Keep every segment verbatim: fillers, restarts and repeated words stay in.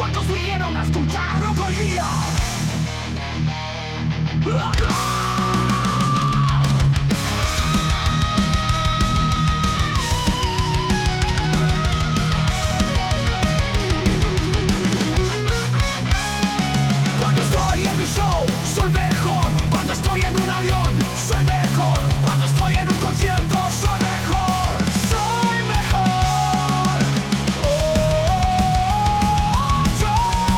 ¿Cuántos vinieron a escuchar Rock al Día? Cuando estoy en mi show, soy mejor. Cuando estoy en un avión, soy mejor. Cuando estoy en un concierto, soy mejor. Soy mejor. Oh, yo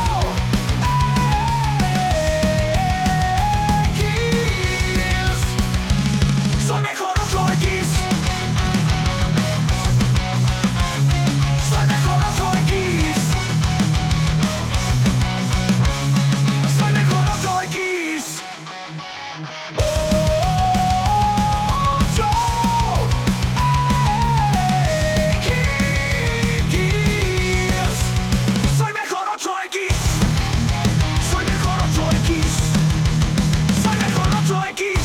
X. Soy mejor ocho X. Soy mejor ocho X. Soy mejor ocho X. ocho X. Soy mejor ocho X. Soy mejor ocho X. Soy mejor ocho X.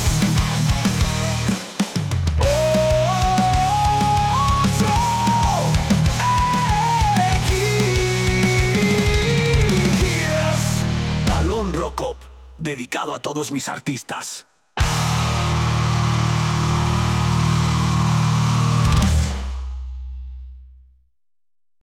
Talón Rock Up, dedicado a todos mis artistas.